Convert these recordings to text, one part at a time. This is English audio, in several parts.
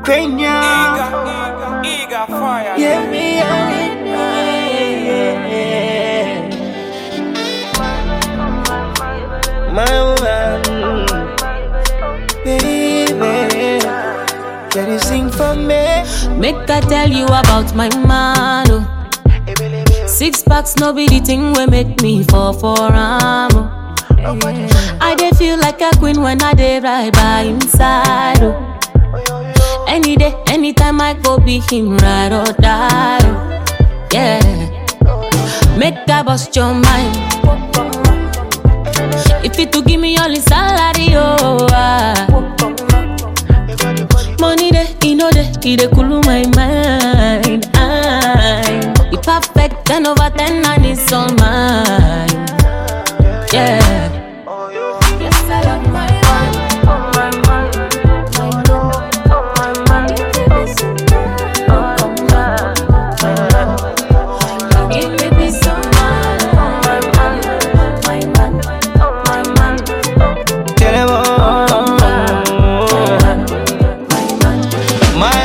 Cranium. Eager fire. Yeah, me and my woman, baby, can you sing for me? Make I tell you about my man. Oh. 6 packs, no be the thing we make me fall for am. I dey feel like a queen when I dey right by inside. Oh. Any day, anytime I go be him, ride or die. Oh. Yeah, make I bust your mind. If you to give me all the salary, oh. Money dey, you know dey, it dey cool my mind. You perfect 10 over 10 and it's all mine. Yeah. Yes, I love my man. Give me peace of mind. Tell them all, my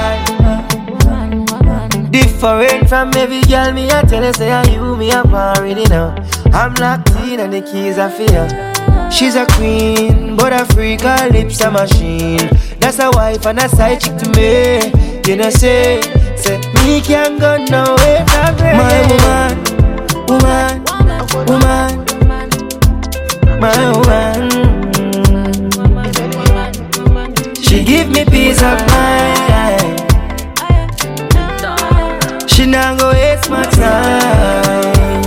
woman, different from every girl. Me I tell her say I you me up already now. I'm locked in and the keys are for her. She's a queen, but a freak, her lips a machine. That's a wife and a side chick to me. You know say me can't go nowhere from her. My woman, my woman. She give me peace of mind. She not go waste my time.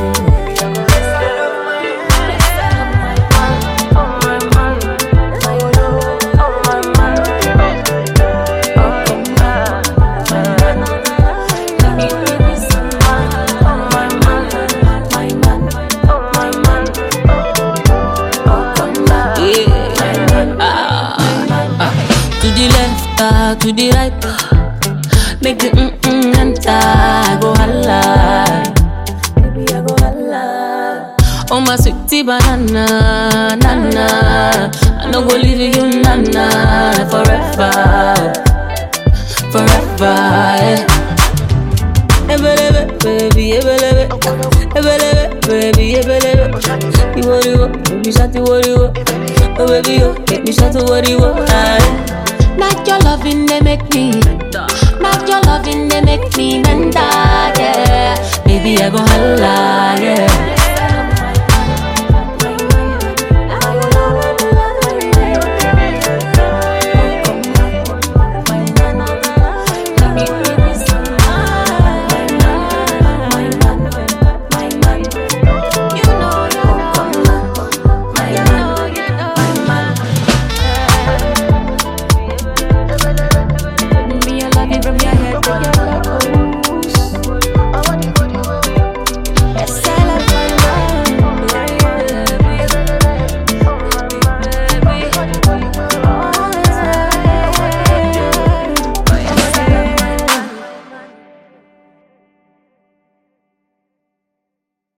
To the left, to the right, make the enter. I go holla, baby I go holla. Oh my sweetie banana, nana, I no go leave you, nana, forever, forever. Yeah. Ebelebe, baby, ebelebe, ebelebe, baby, ebelebe. You worry, baby, shut you worry, oh baby, you make me shut you worry, Not your loving, they make me. Not your loving, they make me menda, yeah. Baby, I go holla, yeah.